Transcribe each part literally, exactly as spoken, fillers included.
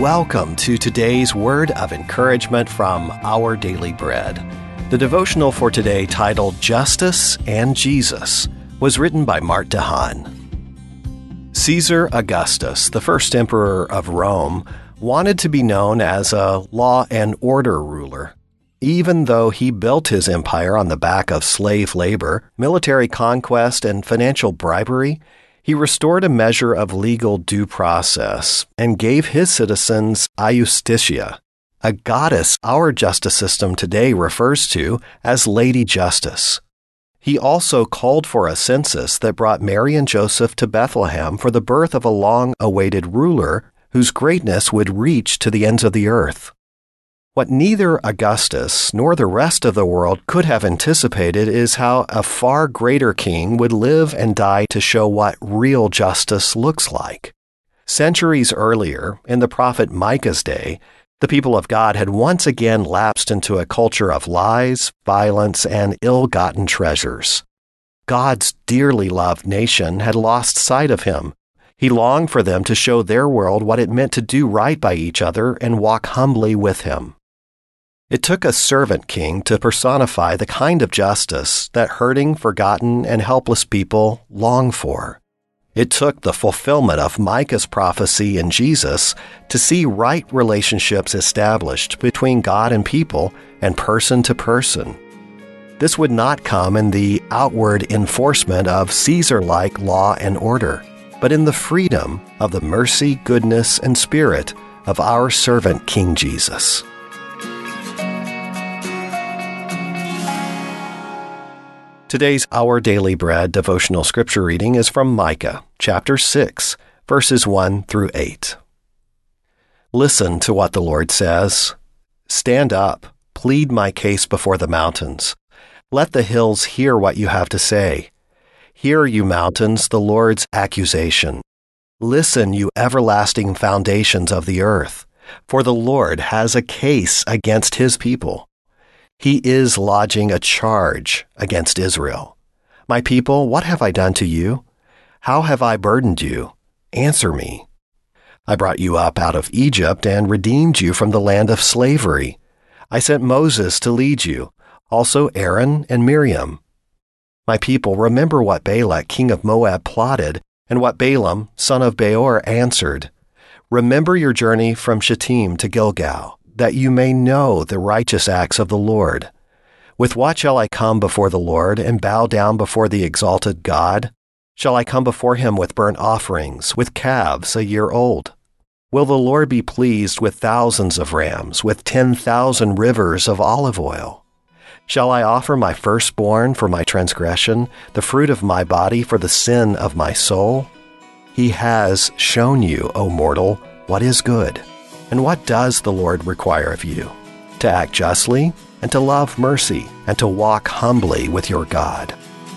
Welcome to today's word of encouragement from Our Daily Bread. The devotional for today, titled Justice and Jesus, was written by Mart DeHaan. Caesar Augustus, the first emperor of Rome, wanted to be known as a law and order ruler. Even though he built his empire on the back of slave labor, military conquest, and financial bribery, he restored a measure of legal due process and gave his citizens iustitia, a goddess our justice system today refers to as Lady Justice. He also called for a census that brought Mary and Joseph to Bethlehem for the birth of a long-awaited ruler whose greatness would reach to the ends of the earth. What neither Augustus nor the rest of the world could have anticipated is how a far greater king would live and die to show what real justice looks like. Centuries earlier, in the prophet Micah's day, the people of God had once again lapsed into a culture of lies, violence, and ill-gotten treasures. God's dearly loved nation had lost sight of him. He longed for them to show their world what it meant to do right by each other and walk humbly with him. It took a servant king to personify the kind of justice that hurting, forgotten, and helpless people long for. It took the fulfillment of Micah's prophecy in Jesus to see right relationships established between God and people and person to person. This would not come in the outward enforcement of Caesar-like law and order, but in the freedom of the mercy, goodness, and spirit of our servant King Jesus. Today's Our Daily Bread devotional scripture reading is from Micah, chapter six, verses one through eight. Listen to what the Lord says. Stand up, plead my case before the mountains. Let the hills hear what you have to say. Hear, you mountains, the Lord's accusation. Listen, you everlasting foundations of the earth, for the Lord has a case against his people. He is lodging a charge against Israel. My people, what have I done to you? How have I burdened you? Answer me. I brought you up out of Egypt and redeemed you from the land of slavery. I sent Moses to lead you, also Aaron and Miriam. My people, remember what Balak, king of Moab, plotted, and what Balaam, son of Beor, answered. Remember your journey from Shittim to Gilgal, that you may know the righteous acts of the Lord. With what shall I come before the Lord and bow down before the exalted God? Shall I come before him with burnt offerings, with calves a year old? Will the Lord be pleased with thousands of rams, with ten thousand rivers of olive oil? Shall I offer my firstborn for my transgression, the fruit of my body for the sin of my soul? He has shown you, O mortal, what is good. And what does the Lord require of you? To act justly, and to love mercy, and to walk humbly with your God.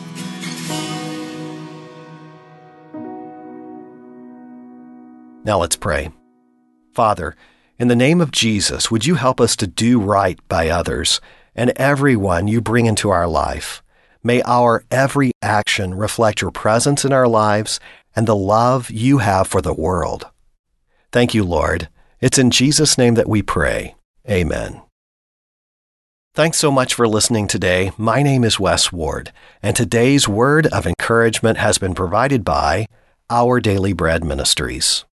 Now let's pray. Father, in the name of Jesus, would you help us to do right by others and everyone you bring into our life? May our every action reflect your presence in our lives and the love you have for the world. Thank you, Lord. It's in Jesus' name that we pray. Amen. Thanks so much for listening today. My name is Wes Ward, and today's word of encouragement has been provided by Our Daily Bread Ministries.